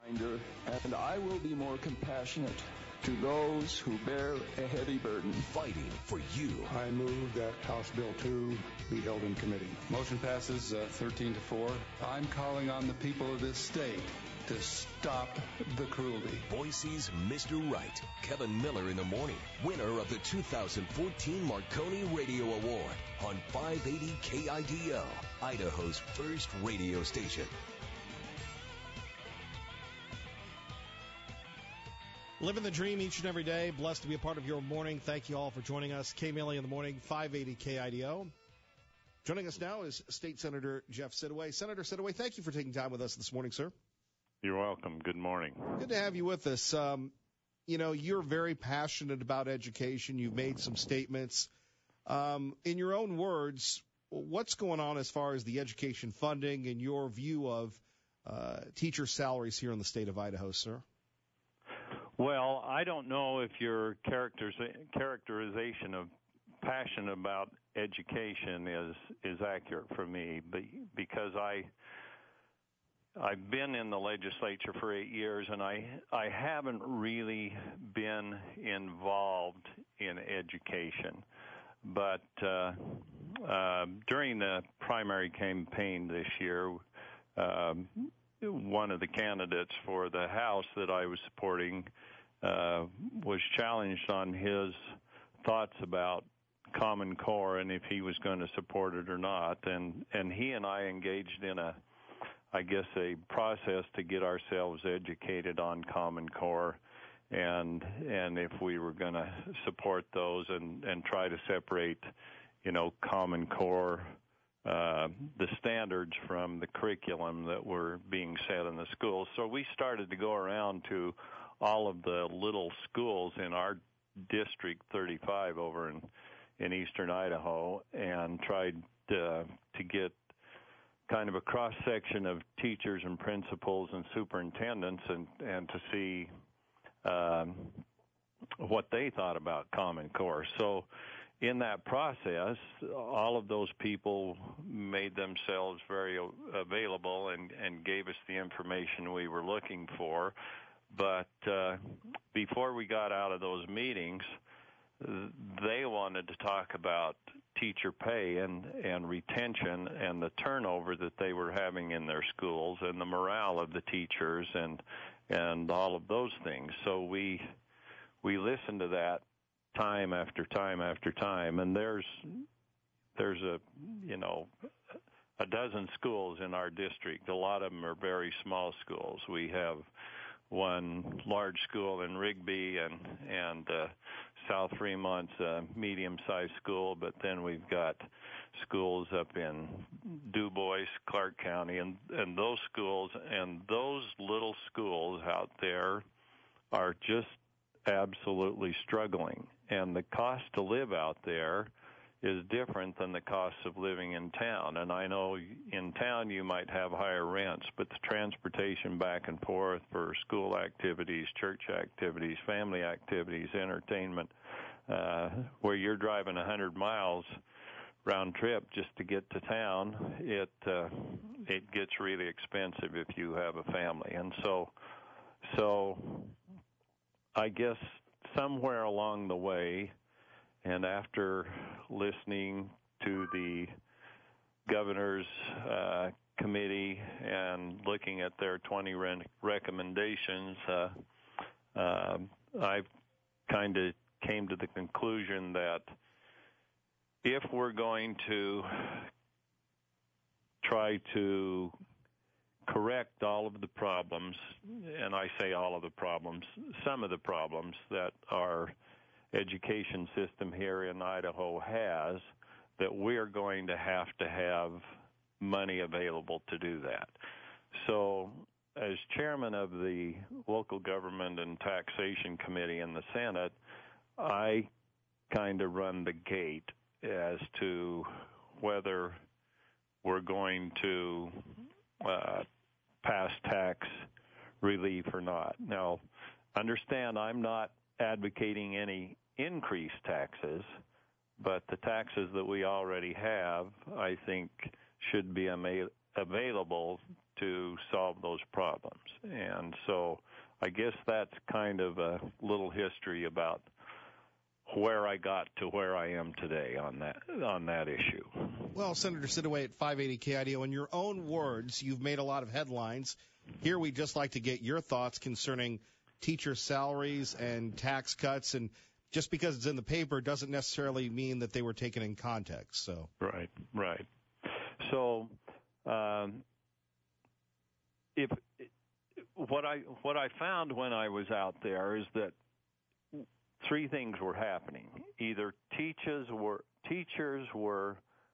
And I will be more compassionate to those who bear a heavy burden. Fighting for you. I move that House Bill 2 be held in committee. Motion passes 13-4. I'm calling on the people of this state to stop the cruelty. Boise's Mr. Right, Kevin Miller in the morning, winner of the 2014 Marconi Radio Award on 580 KIDL, Idaho's first radio station. Living the dream each and every day. Blessed to be a part of your morning. Thank you all for joining us. K. Millie in the morning, 580 KIDO. Joining us now is State Senator Jeff Sidaway. Senator Sidaway, thank you for taking time with us this morning, sir. You're welcome. Good morning. Good to have you with us. You're very passionate about education. You've made some statements. In your own words, what's going on as far as the education funding and your view of teacher salaries here in the state of Idaho, sir? Well, I don't know if your characterization of passion about education is accurate for me, because I've been in the legislature for 8 years, and I haven't really been involved in education. But during the primary campaign this year, one of the candidates for the House that I was supporting was challenged on his thoughts about Common Core and if he was going to support it or not. And he and I engaged in a process to get ourselves educated on Common Core and if we were going to support those and try to separate, Common Core the standards from the curriculum that were being set in the schools. So we started to go around to all of the little schools in our District 35 over in eastern Idaho and tried to get kind of a cross-section of teachers and principals and superintendents and to see what they thought about Common Core. So in that process, all of those people made themselves very available and gave us the information we were looking for. But before we got out of those meetings, they wanted to talk about teacher pay and retention and the turnover that they were having in their schools and the morale of the teachers and all of those things. So we listened to that time after time after time, and there's a dozen schools in our district. A lot of them are very small schools. We have one large school in Rigby and South Fremont's a medium-sized school, but then we've got schools up in DuBois, Clark County, and those schools and those little schools out there are just absolutely struggling. And the cost to live out there is different than the cost of living in town. And I know in town you might have higher rents, but the transportation back and forth for school activities, church activities, family activities, entertainment, where you're driving 100 miles round trip just to get to town, it gets really expensive if you have a family. And so I guess somewhere along the way, and after listening to the governor's committee and looking at their 20 recommendations, I kind of came to the conclusion that if we're going to try to correct all of the problems, and I say all of the problems, some of the problems that our education system here in Idaho has, that we're going to have money available to do that. So as chairman of the Local Government and Taxation Committee in the Senate, I kind of run the gate as to whether we're going to pass tax relief or not. Now, understand I'm not advocating any increased taxes, but the taxes that we already have, I think, should be available to solve those problems. And so I guess that's kind of a little history about where I got to where I am today on that issue. Well, Senator Sidaway at 580 KIDO, in your own words, you've made a lot of headlines. Here we'd just like to get your thoughts concerning teacher salaries and tax cuts, and just because it's in the paper doesn't necessarily mean that they were taken in context. So Right. So if what I found when I was out there is that three things were happening. Either teachers were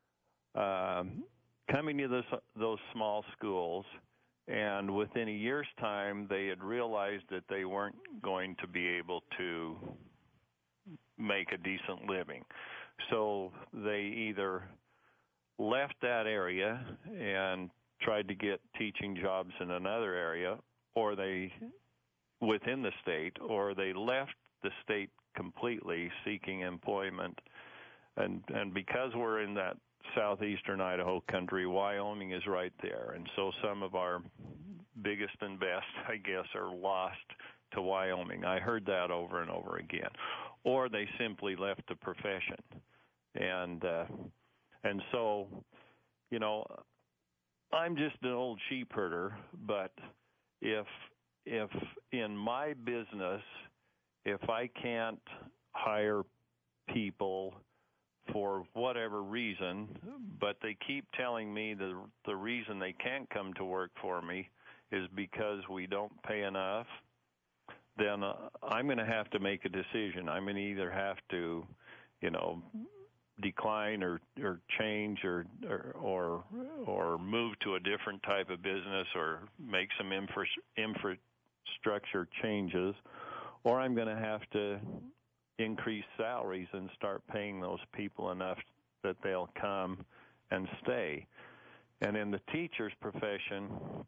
coming to those small schools, and within a year's time, they had realized that they weren't going to be able to make a decent living. So they either left that area and tried to get teaching jobs in another area, or they within the state, or they left the state completely seeking employment. And because we're in that southeastern Idaho country, Wyoming is right there. And so some of our biggest and best, I guess, are lost to Wyoming. I heard that over and over again. Or they simply left the profession. And so, you know, I'm just an old sheep herder, but if in my business, if I can't hire people for whatever reason, but they keep telling me the reason they can't come to work for me is because we don't pay enough, then I'm going to have to make a decision. I'm going to either have to, you know, decline or change or move to a different type of business or make some infrastructure changes, or I'm going to have to increase salaries and start paying those people enough that they'll come and stay. And in the teacher's profession,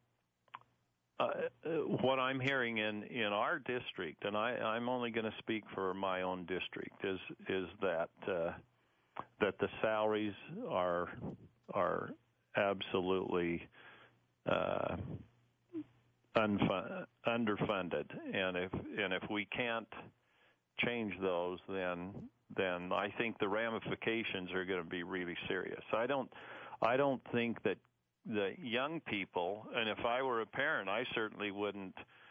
what I'm hearing in our district, and I'm only going to speak for my own district, is that the salaries are absolutely underfunded, and if we can't change those, then I think the ramifications are going to be really serious. I don't think that the young people, and if I were a parent, I certainly wouldn't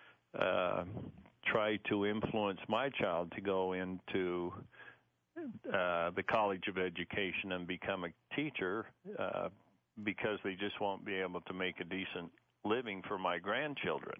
try to influence my child to go into the College of Education and become a teacher because they just won't be able to make a decent living for my grandchildren.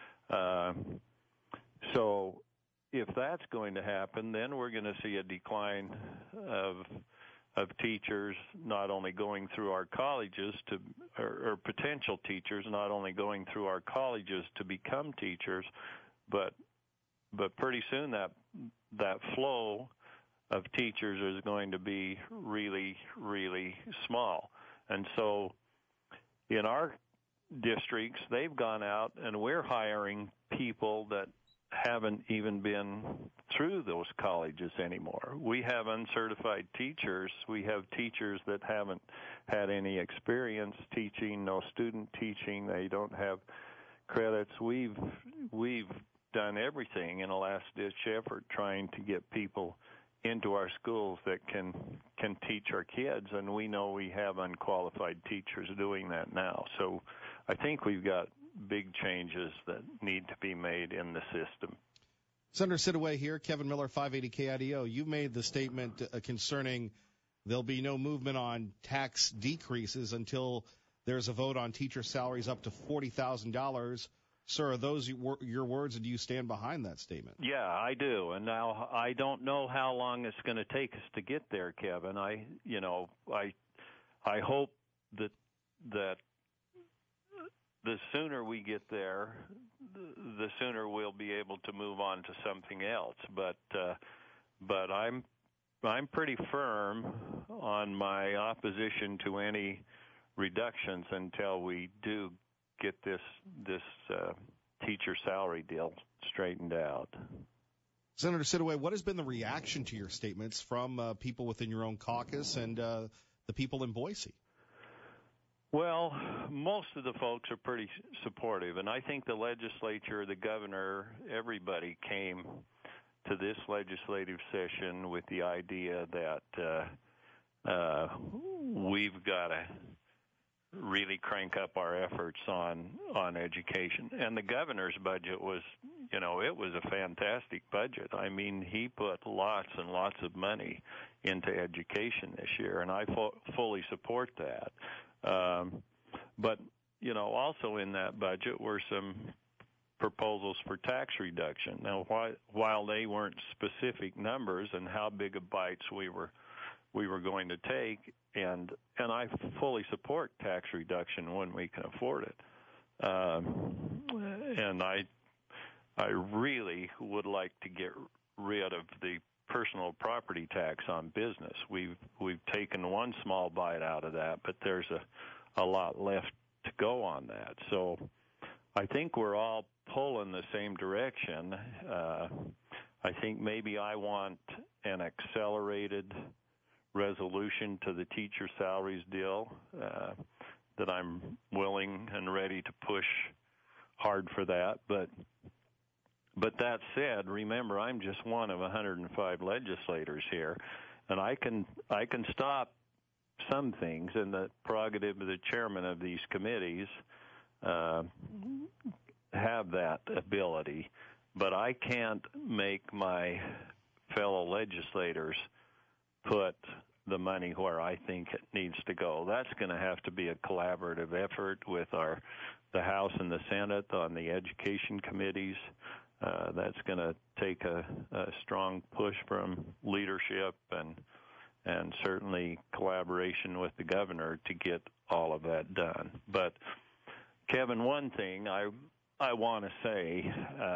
So if that's going to happen, then we're going to see a decline of teachers not only going through our colleges or potential teachers not only going through our colleges to become teachers, but pretty soon that flow of teachers is going to be really, really small. And so in our districts, they've gone out and we're hiring people that haven't even been through those colleges anymore. We have uncertified teachers. We have teachers that haven't had any experience teaching, no student teaching. They don't have credits. We've done everything in a last-ditch effort trying to get people into our schools that can teach our kids, and we know we have unqualified teachers doing that now. So I think we've got big changes that need to be made in the system. Senator Sidaway here, Kevin Miller, 580 KIDO. You made the statement concerning there'll be no movement on tax decreases until there's a vote on teacher salaries up to $40,000. Sir, are those your words, and do you stand behind that statement? Yeah, I do. And now I don't know how long it's going to take us to get there, Kevin. I hope that the sooner we get there, the sooner we'll be able to move on to something else. But I'm pretty firm on my opposition to any reductions until we do get this teacher salary deal straightened out. Senator Sidaway, what has been the reaction to your statements from people within your own caucus and the people in Boise? Well, most of the folks are pretty supportive, and I think the legislature, the governor, everybody came to this legislative session with the idea that we've got to really crank up our efforts on education. And the governor's budget was, it was a fantastic budget. I mean, he put lots and lots of money into education this year, and I fully support that. But, also in that budget were some proposals for tax reduction. Now, while they weren't specific numbers and how big of bites we were going to take, and I fully support tax reduction when we can afford it. And I really would like to get rid of the personal property tax on business. We've taken one small bite out of that, but there's a lot left to go on that. So I think we're all pulling the same direction. I think maybe I want an accelerated resolution to the teacher salaries deal that I'm willing and ready to push hard for that. But that said, remember, I'm just one of 105 legislators here, and I can stop some things, and the prerogative of the chairman of these committees have that ability, but I can't make my fellow legislators put the money where I think it needs to go. That's going to have to be a collaborative effort with the House and the Senate on the education committees. That's going to take a strong push from leadership and certainly collaboration with the governor to get all of that done. But, Kevin, one thing I want to say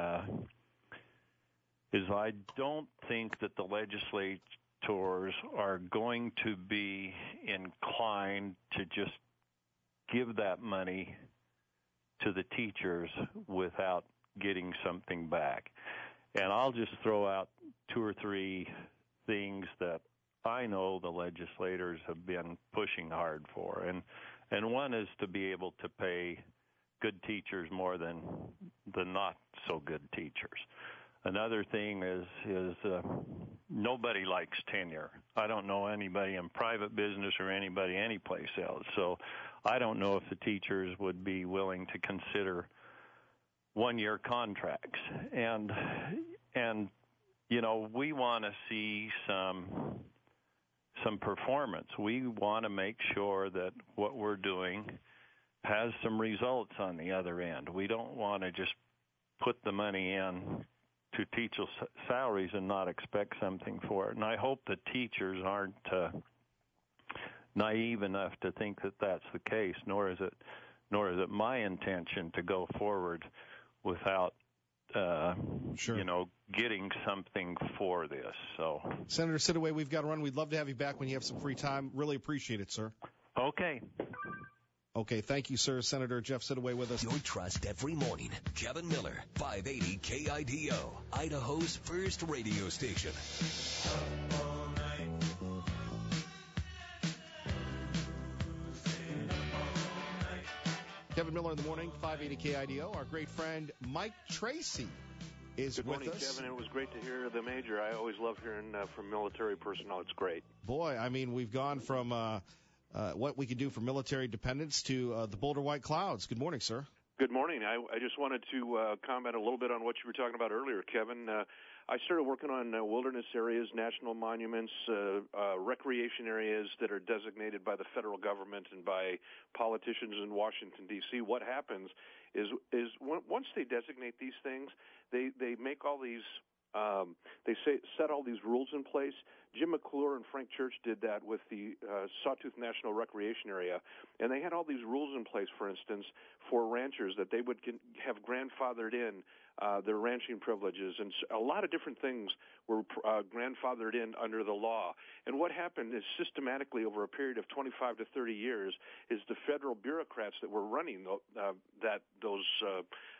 is I don't think that the legislators are going to be inclined to just give that money to the teachers without getting something back. And I'll just throw out two or three things that I know the legislators have been pushing hard for. And one is to be able to pay good teachers more than the not so good teachers. Another thing is nobody likes tenure. I don't know anybody in private business or anybody anyplace else. So I don't know if the teachers would be willing to consider one-year contracts. And we want to see some performance. We want to make sure that what we're doing has some results on the other end. We don't want to just put the money in to teachers' salaries and not expect something for it. And I hope the teachers aren't naive enough to think that that's the case, nor is it my intention to go forward without getting something for this. So, Senator Sidaway, we've got to run. We'd love to have you back when you have some free time. Really appreciate it, sir. Okay. Okay, thank you, sir. Senator Jeff Sidaway with us. Your trust every morning. Kevin Miller, 580 KIDO, Idaho's first radio station. Kevin Miller in the morning, 580 KIDO. Our great friend Mike Tracy is with us. Good morning, Kevin. It was great to hear the Major. I always love hearing from military personnel. It's great. Boy, I mean, we've gone from what we can do for military dependents to the Boulder White Clouds. Good morning, sir. Good morning. I just wanted to comment a little bit on what you were talking about earlier, Kevin. I started working on wilderness areas, national monuments, recreation areas that are designated by the federal government and by politicians in Washington, D.C. What happens is once they designate these things, they make all these set all these rules in place. Jim McClure and Frank Church did that with the Sawtooth National Recreation Area, and they had all these rules in place, for instance, for ranchers that they would have grandfathered in their ranching privileges, and a lot of different things were grandfathered in under the law. And what happened is systematically over a period of 25 to 30 years is the federal bureaucrats that were running those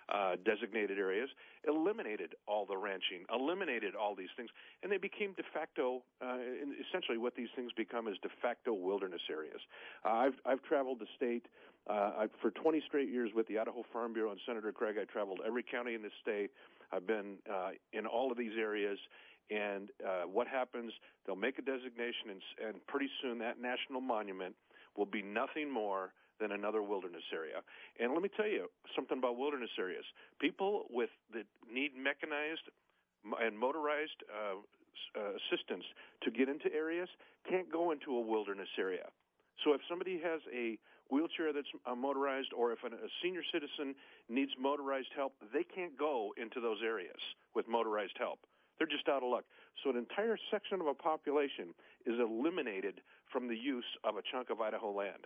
designated areas, eliminated all the ranching, eliminated all these things, and they became de facto, essentially what these things become is de facto wilderness areas. I've traveled the state for 20 straight years with the Idaho Farm Bureau and Senator Craig. I traveled every county in the state. I've been in all of these areas. And what happens, they'll make a designation, and pretty soon that national monument will be nothing more than another wilderness area. And let me tell you something about wilderness areas. People that need mechanized and motorized assistance to get into areas can't go into a wilderness area. So if somebody has a wheelchair that's motorized, or if a senior citizen needs motorized help, they can't go into those areas with motorized help. They're just out of luck. So an entire section of a population is eliminated from the use of a chunk of Idaho land.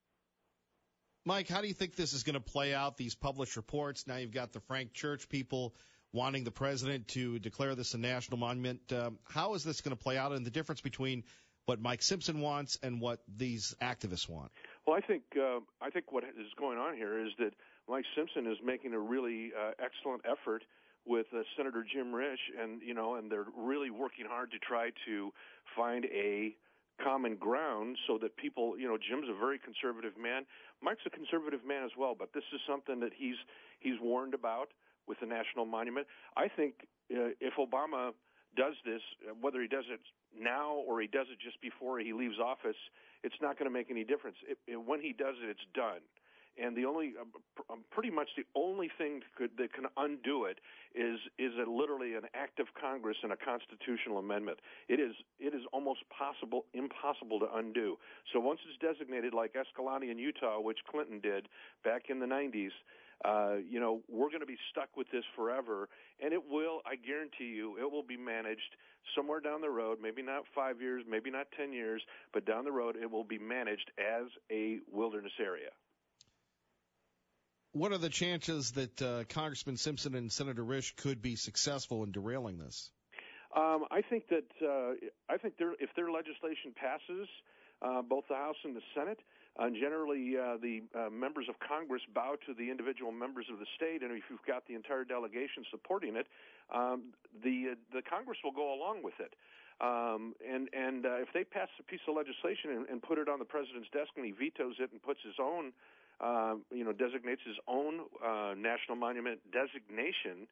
Mike, how do you think this is going to play out, these published reports? Now you've got the Frank Church people wanting the president to declare this a national monument. How is this going to play out, and the difference between what Mike Simpson wants and what these activists want? Well, I think what is going on here is that Mike Simpson is making a really excellent effort with Senator Jim Risch, and they're really working hard to try to find a common ground so that people, Jim's a very conservative man. Mike's a conservative man as well, but this is something that he's warned about with the national monument. I think if Obama does this, whether he does it now or he does it just before he leaves office, it's not going to make any difference. When he does it, it's done. And pretty much the only thing that can undo it is literally an act of Congress and a constitutional amendment. It is almost impossible to undo. So once it's designated, like Escalante in Utah, which Clinton did back in the 90s, we're going to be stuck with this forever. And it will, I guarantee you, it will be managed somewhere down the road, maybe not 5 years, maybe not 10 years, but down the road it will be managed as a wilderness area. What are the chances that Congressman Simpson and Senator Risch could be successful in derailing this? I think if their legislation passes, both the House and the Senate, generally the members of Congress bow to the individual members of the state, and if you've got the entire delegation supporting it, the Congress will go along with it. And if they pass a piece of legislation and put it on the president's desk and he vetoes it and puts his own designates his own national monument designation,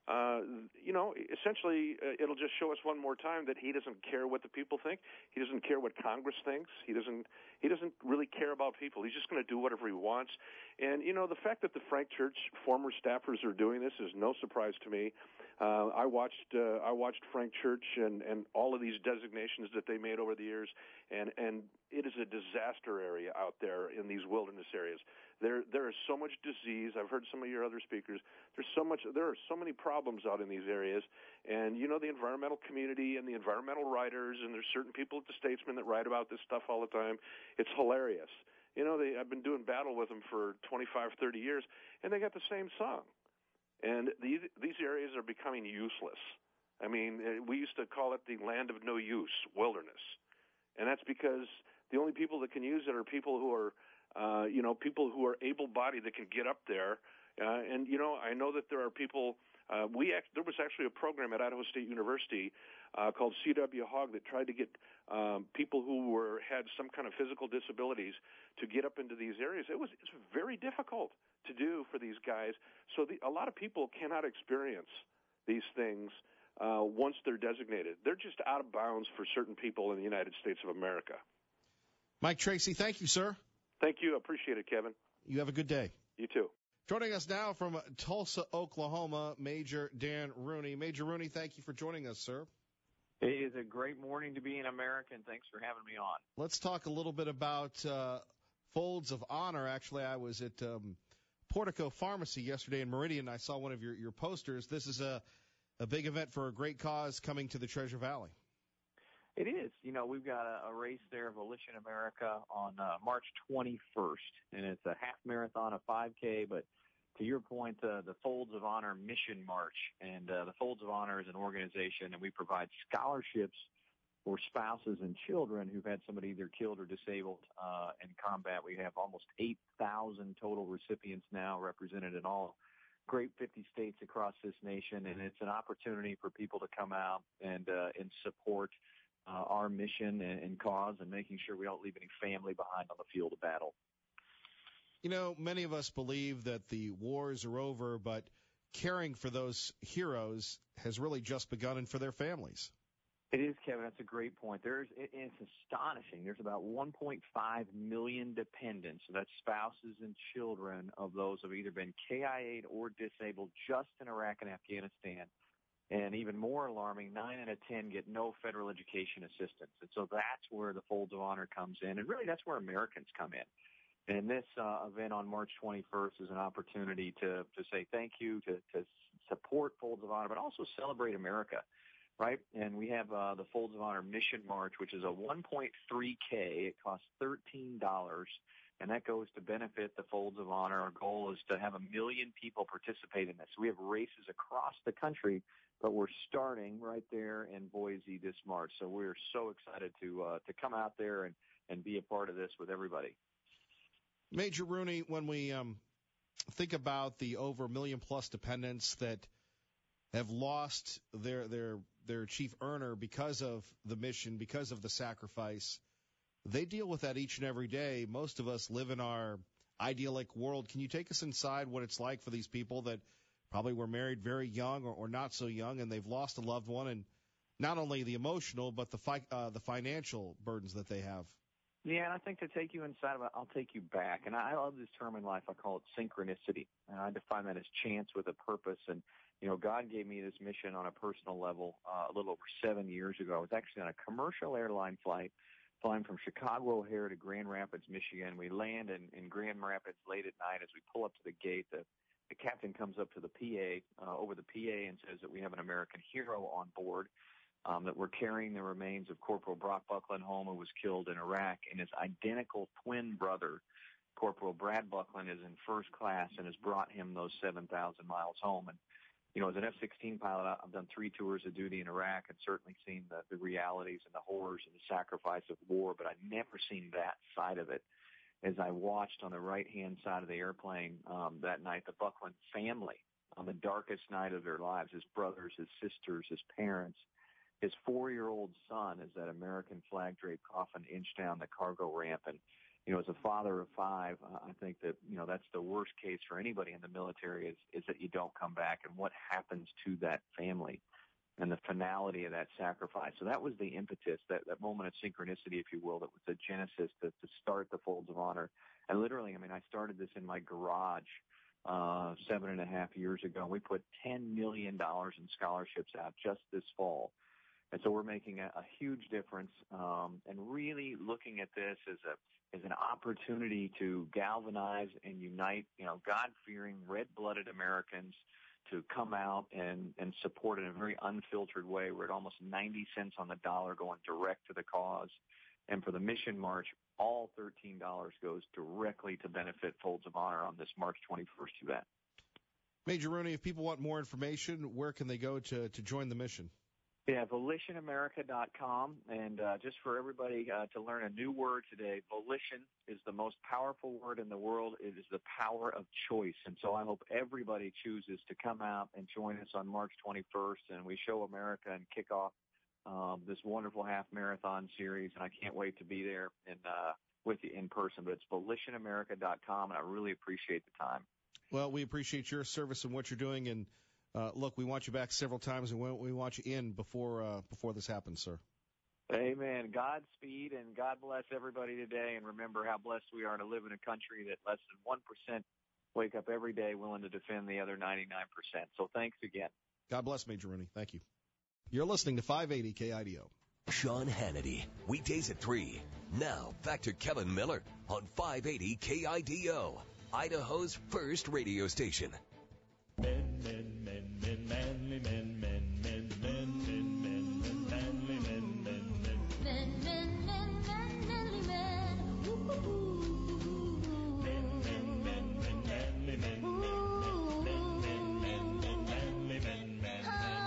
essentially it'll just show us one more time that he doesn't care what the people think. He doesn't care what Congress thinks. He doesn't really care about people. He's just going to do whatever he wants. And, the fact that the Frank Church former staffers are doing this is no surprise to me. I watched Frank Church and all of these designations that they made over the years, and it is a disaster area out there in these wilderness areas. There is so much disease. I've heard some of your other speakers. There are so many problems out in these areas, and the environmental community and the environmental writers, and there's certain people at the Statesman that write about this stuff all the time. It's hilarious. I've been doing battle with them for 25, 30 years, and they got the same song. And these areas are becoming useless. I mean, we used to call it the land of no use, wilderness. And that's because the only people that can use it are people who are, able-bodied that can get up there. I know that there are people. There was actually a program at Idaho State University called CW Hog that tried to get people who had some kind of physical disabilities to get up into these areas. It's very difficult to do for these guys. So a lot of people cannot experience these things once they're designated. They're just out of bounds for certain people in the United States of America. Mike Tracy, thank you, sir. Thank you. Appreciate it, Kevin. You have a good day. You too. Joining us now from Tulsa, Oklahoma, Major Dan Rooney. Major Rooney, thank you for joining us, sir. It is a great morning to be an American. Thanks for having me on. Let's talk a little bit about Folds of Honor. Actually, I was at Portico Pharmacy yesterday in Meridian. I saw one of your posters. This is a big event for a great cause coming to the Treasure Valley. It is. We've got a race there, Volition America, on March 21st, and it's a half marathon, a 5K, but to your point, the Folds of Honor Mission March, and the Folds of Honor is an organization, and we provide scholarships for spouses and children who've had somebody either killed or disabled in combat. We have almost 8,000 total recipients now represented in all great 50 states across this nation, and it's an opportunity for people to come out and support our mission and cause, and making sure we don't leave any family behind on the field of battle. You know, many of us believe that the wars are over, but caring for those heroes has really just begun, and for their families. It is, Kevin. That's a great point. It's astonishing. There's about 1.5 million dependents, so that's spouses and children of those who have either been KIA'd or disabled just in Iraq and Afghanistan. And even more alarming, 9 out of 10 get no federal education assistance. And so that's where the Folds of Honor comes in. And really, that's where Americans come in. And this event on March 21st is an opportunity to say thank you, to support Folds of Honor, but also celebrate America, right? And we have the Folds of Honor Mission March, which is a 1.3K. It costs $13, and that goes to benefit the Folds of Honor. Our goal is to have 1 million people participate in this. We have races across the country, but we're starting right there in Boise this March. So we're so excited to come out there and be a part of this with everybody. Major Rooney, when we think about the over 1 million plus dependents that have lost their chief earner because of the mission, because of the sacrifice, they deal with that each and every day. Most of us live in our idyllic world. Can you take us inside what it's like for these people that probably were married very young or not so young, and they've lost a loved one, and not only the emotional but the financial burdens that they have? Yeah, and I think to take you inside of it, I'll take you back. And I love this term in life. I call it synchronicity. And I define that as chance with a purpose. And, you know, God gave me this mission on a personal level a little over 7 years ago. I was actually on a commercial airline flight flying from Chicago O'Hare to Grand Rapids, Michigan. We land in Grand Rapids late at night. As we pull up to the gate, the captain comes up to the PA, over the PA, and says that we have an American hero on board. That we're carrying the remains of Corporal Brock Buckland home, who was killed in Iraq, and his identical twin brother, Corporal Brad Buckland, is in first class and has brought him those 7,000 miles home. And, you know, as an F-16 pilot, I've done 3 tours of duty in Iraq and certainly seen the realities and the horrors and the sacrifice of war, but I've never seen that side of it. As I watched on the right-hand side of the airplane that night, the Buckland family, on the darkest night of their lives, his brothers, his sisters, his parents, his 4-year-old son, as that American flag-draped coffin inched down the cargo ramp. And, you know, as a father of 5, I think that, you know, that's the worst case for anybody in the military is that you don't come back, and what happens to that family and the finality of that sacrifice. So that was the impetus, that moment of synchronicity, if you will, that was the genesis to start the Folds of Honor. And literally, I mean, I started this in my garage 7.5 years ago. We put $10 million in scholarships out just this fall. And so we're making a huge difference, and really looking at this as an opportunity to galvanize and unite, you know, God-fearing, red-blooded Americans to come out and support in a very unfiltered way. We're at almost 90 cents on the dollar going direct to the cause. And for the Mission March, all $13 goes directly to benefit Folds of Honor on this March 21st event. Major Rooney, if people want more information, where can they go to join the mission? Yeah, volitionamerica.com, and just for everybody to learn a new word today, volition is the most powerful word in the world. It is the power of choice, and so I hope everybody chooses to come out and join us on March 21st, and we show America and kick off this wonderful half-marathon series, and I can't wait to be there with you in person. But it's volitionamerica.com, and I really appreciate the time. Well, we appreciate your service and what you're doing, and look, we want you back several times, and we want you in before this happens, sir. Amen. Godspeed, and God bless everybody today. And remember how blessed we are to live in a country that less than 1% wake up every day willing to defend the other 99%. So thanks again. God bless, Major Rooney. Thank you. You're listening to 580 KIDO. Sean Hannity, weekdays at 3. Now, back to Kevin Miller on 580 KIDO, Idaho's first radio station. Men, men, men, men, manly men, men, men, men, men, men, men, manly men, men, men, men, men, men, manly men, men, men, men, men, manly men, men, men, men, men, manly men, men.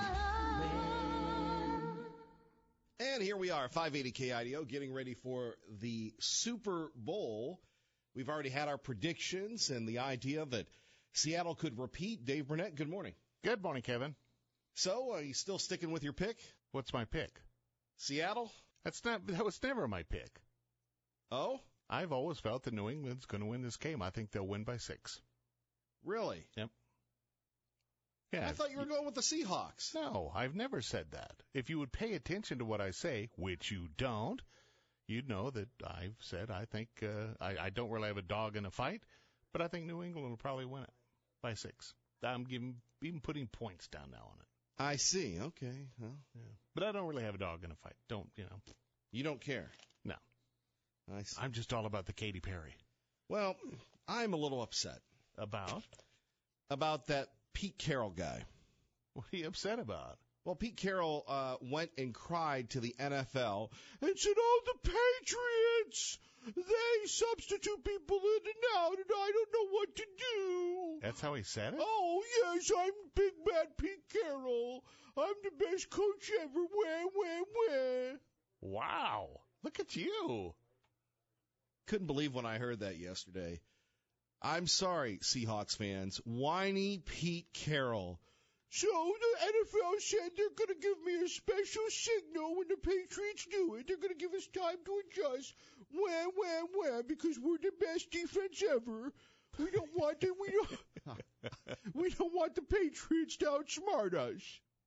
And here we are, 580 KIDO, getting ready for the Super Bowl. We've already had our predictions and the idea that Seattle could repeat. Dave Burnett, good morning. Good morning, Kevin. So, are you still sticking with your pick? What's my pick? Seattle? That was never my pick. Oh? I've always felt that New England's going to win this game. I think they'll win by 6. Really? Yep. Yeah. I thought you were going with the Seahawks. No, I've never said that. If you would pay attention to what I say, which you don't, you'd know that I've said I think I don't really have a dog in a fight, but I think New England will probably win it by 6. I'm even putting points down now on it. I see. Okay. Well, yeah. But I don't really have a dog in a fight. You don't care? No. I see. I'm just all about the Katy Perry. Well, I'm a little upset. About? About that Pete Carroll guy. What are you upset about? Well, Pete Carroll went and cried to the NFL and said, "Oh, the Patriots, they substitute people in and out, and I don't know what to do." That's how he said it? Oh, yes, I'm big bad Pete Carroll. I'm the best coach ever. Where? Wow. Look at you. Couldn't believe when I heard that yesterday. I'm sorry, Seahawks fans. Whiny Pete Carroll. So the NFL said they're going to give me a special signal when the Patriots do it. They're going to give us time to adjust. Where? Because we're the best defense ever. We don't want we don't want the Patriots to outsmart us.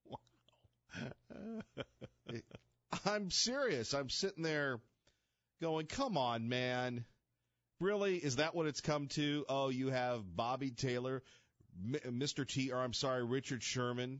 Wow. I'm serious. I'm sitting there going, come on, man. Really? Is that what it's come to? Oh, you have Bobby Taylor, Richard Sherman,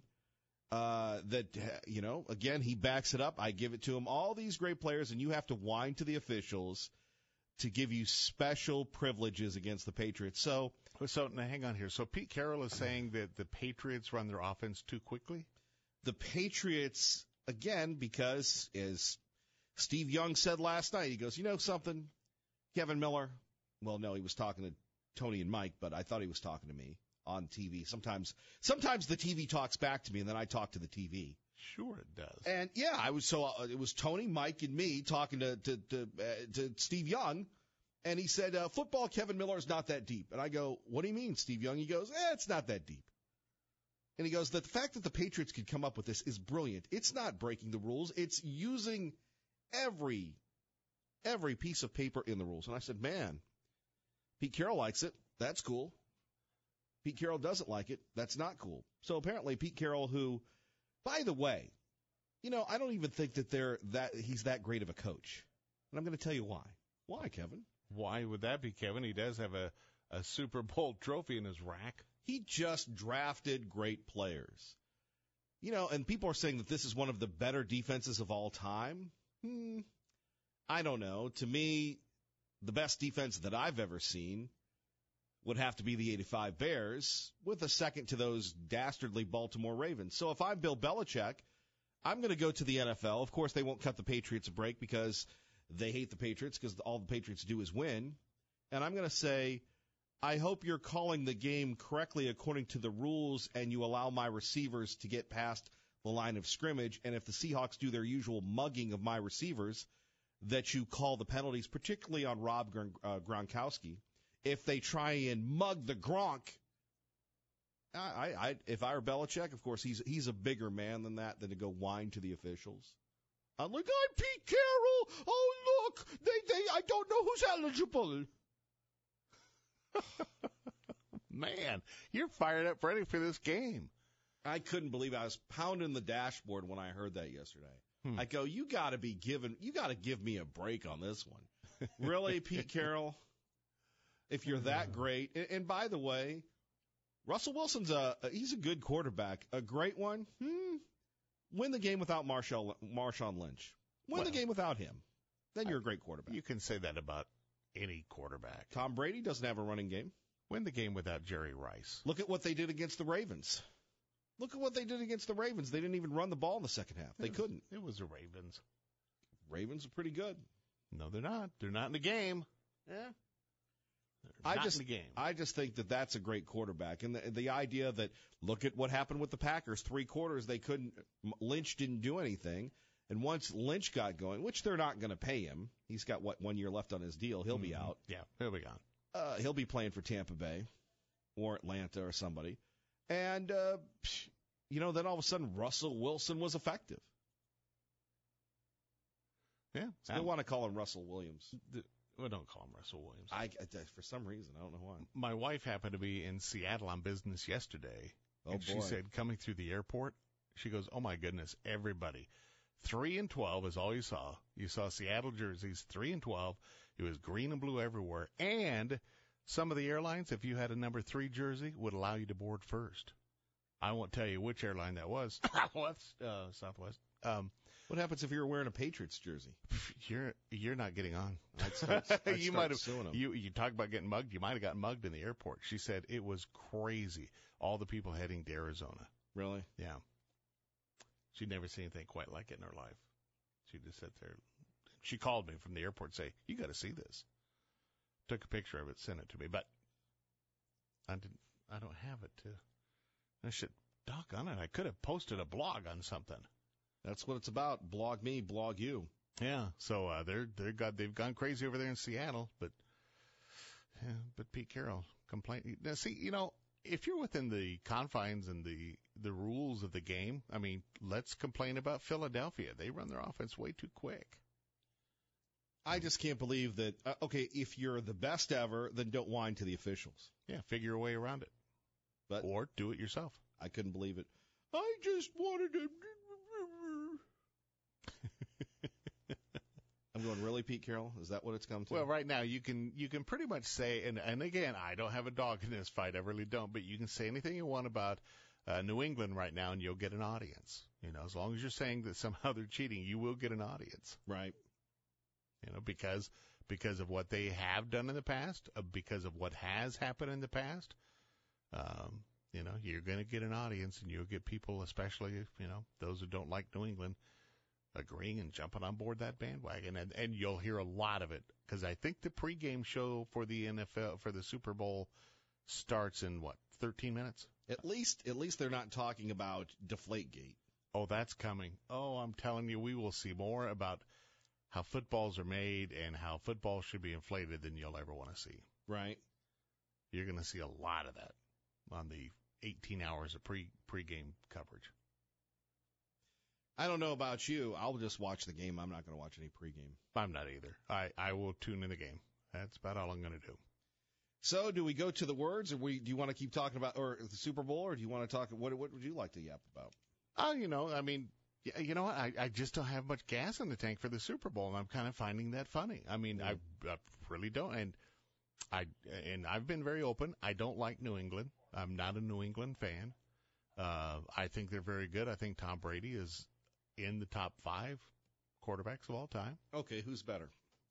again, he backs it up. I give it to him. All these great players, and you have to whine to the officials to give you special privileges against the Patriots. So now hang on here. So Pete Carroll is saying that the Patriots run their offense too quickly? The Patriots, again, because as Steve Young said last night, he goes, you know something, Kevin Miller? Well, no, he was talking to Tony and Mike, but I thought he was talking to me on TV. Sometimes the TV talks back to me, and then I talk to the TV. Sure, it does. And yeah, it was Tony, Mike, and me talking to Steve Young, and he said, "Football, Kevin Miller is not that deep." And I go, "What do you mean, Steve Young?" He goes, "It's not that deep." And he goes, "The fact that the Patriots could come up with this is brilliant. It's not breaking the rules. It's using every piece of paper in the rules." And I said, "Man, Pete Carroll likes it. That's cool. Pete Carroll doesn't like it. That's not cool." So apparently Pete Carroll, who, by the way, I don't even think that he's that great of a coach. And I'm going to tell you why. Why, Kevin? Why would that be, Kevin? He does have a Super Bowl trophy in his rack. He just drafted great players. And people are saying that this is one of the better defenses of all time. I don't know. To me, the best defense that I've ever seen would have to be the 85 Bears, with a second to those dastardly Baltimore Ravens. So if I'm Bill Belichick, I'm going to go to the NFL. Of course, they won't cut the Patriots a break because they hate the Patriots, because all the Patriots do is win. And I'm going to say, I hope you're calling the game correctly according to the rules, and you allow my receivers to get past the line of scrimmage. And if the Seahawks do their usual mugging of my receivers, that you call the penalties, particularly on Rob Gronkowski. If they try and mug the Gronk, if I were Belichick, of course, he's a bigger man than that, than to go whine to the officials. I'm like, I'm Pete Carroll. Oh, look, I don't know who's eligible. Man, you're fired up ready for this game. I couldn't believe it. I was pounding the dashboard when I heard that yesterday. I go, you got to give me a break on this one. Really, Pete Carroll? If you're that great. And by the way, Russell Wilson's he's a good quarterback. A great one. Win the game without Marshawn Lynch. Win the game without him. Then you're a great quarterback. You can say that about any quarterback. Tom Brady doesn't have a running game. Win the game without Jerry Rice. Look at what they did against the Ravens. They didn't even run the ball in the second half. They couldn't. It was the Ravens. Ravens are pretty good. No, they're not. They're not in the game. Yeah. I just think that that's a great quarterback. And the idea that, look at what happened with the Packers. 3 quarters, Lynch didn't do anything. And once Lynch got going, which they're not going to pay him. He's got, 1 year left on his deal. He'll be out. Yeah, he'll be gone. He'll be playing for Tampa Bay. or Atlanta or somebody. And, then all of a sudden Russell Wilson was effective. Yeah. I want to call him Russell Williams. Well, don't call him Russell Williams. For some reason, I don't know why. My wife happened to be in Seattle on business yesterday. Oh, She said, coming through the airport, she goes, oh, my goodness, everybody. 3 and 12 is all you saw. You saw Seattle jerseys, 3 and 12. It was green and blue everywhere. And some of the airlines, if you had a number 3 jersey, would allow you to board first. I won't tell you which airline that was. Southwest. What happens if you're wearing a Patriots jersey? You're not getting on. You might have suing them. You talk about getting mugged. You might have gotten mugged in the airport. She said it was crazy. All the people heading to Arizona. Really? Yeah. She'd never seen anything quite like it in her life. She just sat there. She called me from the airport and say, you got to see this. Took a picture of it, sent it to me, but I don't have it to. I should doggone it. I could have posted a blog on something. That's what it's about. Blog me, blog you. Yeah. So they've gone crazy over there in Seattle, but Pete Carroll complained. Now, see, if you're within the confines and the rules of the game, I mean, let's complain about Philadelphia. They run their offense way too quick. I just can't believe that. Okay, if you're the best ever, then don't whine to the officials. Yeah, figure a way around it. Or do it yourself. I couldn't believe it. I just wanted to. I'm going, really, Pete Carroll? Is that what it's come to? Well, right now you can pretty much say, and again, I don't have a dog in this fight. I really don't. But you can say anything you want about New England right now, and you'll get an audience. As long as you're saying that somehow they're cheating, you will get an audience. Right. Because of what they have done in the past, because of what has happened in the past. You're going to get an audience, and you'll get people, especially those who don't like New England, agreeing and jumping on board that bandwagon, and you'll hear a lot of it, because I think the pregame show for the NFL for the Super Bowl starts in 13 minutes. At least they're not talking about Deflategate. Oh, that's coming. Oh, I'm telling you, we will see more about how footballs are made and how football should be inflated than you'll ever want to see. Right. You're going to see a lot of that on the 18 hours of pregame coverage. I don't know about you. I'll just watch the game. I'm not going to watch any pregame. I'm not either. I will tune in the game. That's about all I'm going to do. So, do we go to the words, or do you want to keep talking about the Super Bowl, or do you want to talk? What would you like to yap about? You know what? I just don't have much gas in the tank for the Super Bowl, and I'm kind of finding that funny. I mean, I really don't, and I've been very open. I don't like New England. I'm not a New England fan. I think they're very good. I think Tom Brady is in the top 5 quarterbacks of all time. Okay, who's better?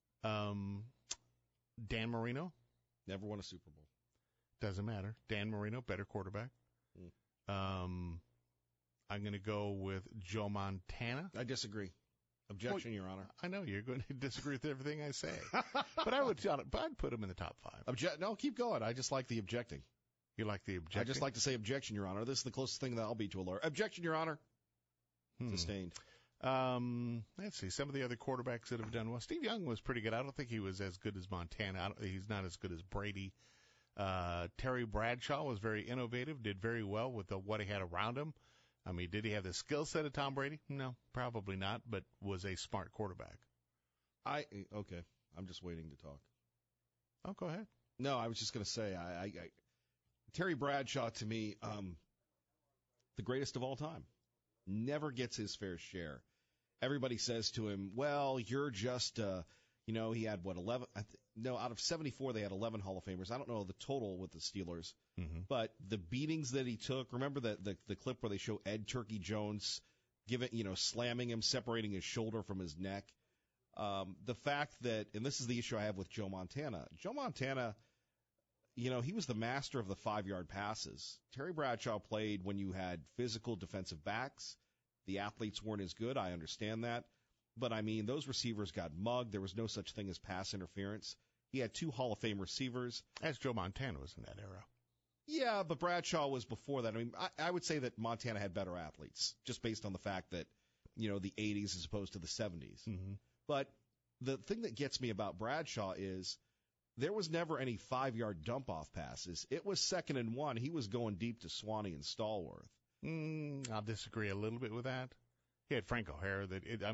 Dan Marino. Never won a Super Bowl. Doesn't matter. Dan Marino, better quarterback. I'm going to go with Joe Montana. I disagree. Objection, Your Honor. I know you're going to disagree with everything I say, but I'd put him in the top 5. No, keep going. I just like the objecting. You like the objection? I just like to say objection, Your Honor. This is the closest thing that I'll be to a lawyer. Objection, Your Honor. Sustained. Let's see. Some of the other quarterbacks that have done well. Steve Young was pretty good. I don't think he was as good as Montana. He's not as good as Brady. Terry Bradshaw was very innovative, did very well with what he had around him. I mean, did he have the skill set of Tom Brady? No, probably not, but was a smart quarterback. Okay. I'm just waiting to talk. Oh, go ahead. No, I was just going to say, Terry Bradshaw, to me, the greatest of all time. Never gets his fair share. Everybody says to him, well, you're just, he had 11? Out of 74, they had 11 Hall of Famers. I don't know the total with the Steelers, but the beatings that he took, remember the clip where they show Ed Turkey Jones slamming him, separating his shoulder from his neck. The fact that, and this is the issue I have with Joe Montana. Joe Montana, he was the master of the 5-yard passes. Terry Bradshaw played when you had physical defensive backs. The athletes weren't as good. I understand that. But, I mean, those receivers got mugged. There was no such thing as pass interference. He had 2 Hall of Fame receivers. As Joe Montana was in that era. Yeah, but Bradshaw was before that. I mean, I would say that Montana had better athletes, just based on the fact that, the 80s as opposed to the 70s. Mm-hmm. But the thing that gets me about Bradshaw is there was never any 5-yard dump-off passes. It was 2nd and 1. He was going deep to Swanee and Stallworth. I'll disagree a little bit with that. He had Frank O'Hara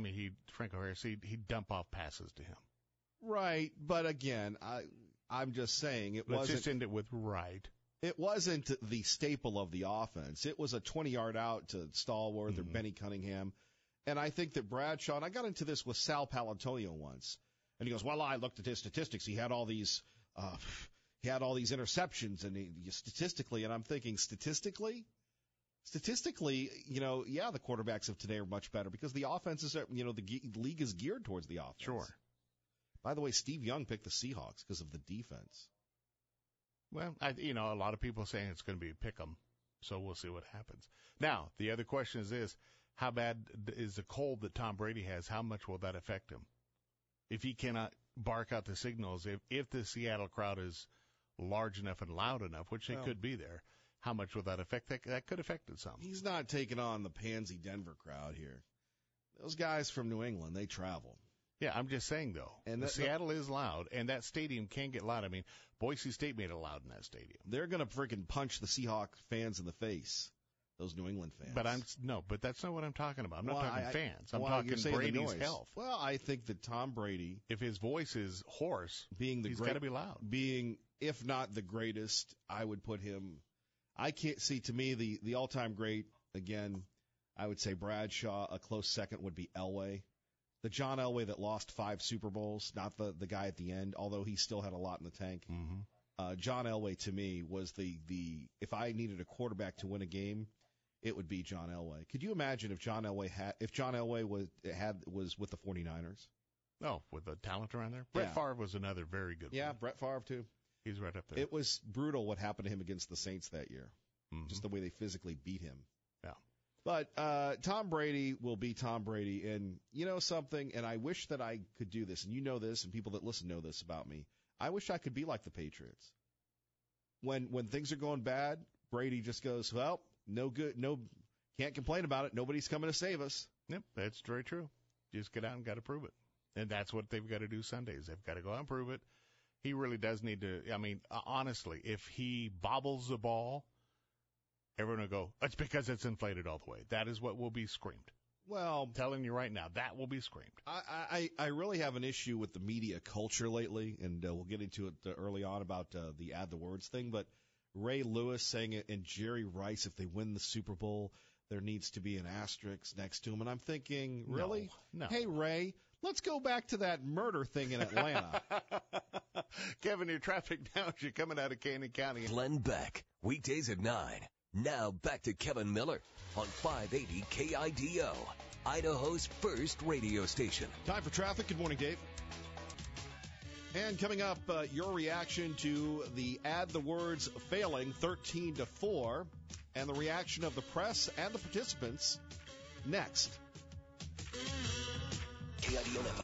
he'd dump off passes to him. Right, but again, I'm just saying Let's just end it with right. It wasn't the staple of the offense. It was a 20-yard out to Stallworth or Benny Cunningham. And I think that Bradshaw, and I got into this with Sal Palantonio once, and he goes, well, I looked at his statistics. He had all these interceptions, and statistically, and I'm thinking, statistically, the quarterbacks of today are much better because the offenses are, the league is geared towards the offense. Sure. By the way, Steve Young picked the Seahawks because of the defense. Well, a lot of people are saying it's going to be a pick 'em, so we'll see what happens. Now, the other question is this. How bad is the cold that Tom Brady has? How much will that affect him? If he cannot bark out the signals, if the Seattle crowd is large enough and loud enough, which they could be there, how much will that affect? That could affect it some. He's not taking on the pansy Denver crowd here. Those guys from New England, they travel. Yeah, I'm just saying, though, and Seattle is loud, and that stadium can get loud. I mean, Boise State made it loud in that stadium. They're going to freaking punch the Seahawks fans in the face, those New England fans. But that's not what I'm talking about. I'm not talking fans. I'm talking Brady's health. Well, I think that Tom Brady, if his voice is hoarse, he's got to be loud. Being, if not the greatest, I would put him. I can't see, to me, the all-time great, again, I would say Bradshaw. A close second would be Elway. The John Elway that lost 5 Super Bowls, not the guy at the end, although he still had a lot in the tank. Mm-hmm. John Elway, to me, was the if I needed a quarterback to win a game, it would be John Elway. Could you imagine if John Elway was with the 49ers? Oh, with the talent around there? Brett Favre was another very good one. Yeah, Brett Favre, too. He's right up there. It was brutal what happened to him against the Saints that year, just the way they physically beat him. Yeah. But Tom Brady will be Tom Brady. And you know something, and I wish that I could do this, and you know this, and people that listen know this about me. I wish I could be like the Patriots. When things are going bad, Brady just goes, well, no good, can't complain about it. Nobody's coming to save us. Yep, that's very true. Just get out and got to prove it. And that's what they've got to do Sundays. They've got to go out and prove it. He really does need to, honestly, if he bobbles the ball, everyone will go, it's because it's inflated all the way. That is what will be screamed. Well, I'm telling you right now, that will be screamed. I really have an issue with the media culture lately, and we'll get into it early on about the add the words thing, but Ray Lewis saying it, and Jerry Rice, if they win the Super Bowl, there needs to be an asterisk next to him. And I'm thinking, really? No. Hey, Ray, let's go back to that murder thing in Atlanta. Kevin, your traffic now as you're coming out of Canyon County. Glenn Beck, weekdays at 9. Now back to Kevin Miller on 580 KIDO, Idaho's first radio station. Time for traffic. Good morning, Dave. And coming up, your reaction to the add the words failing 13-4, and the reaction of the press and the participants next. KIDO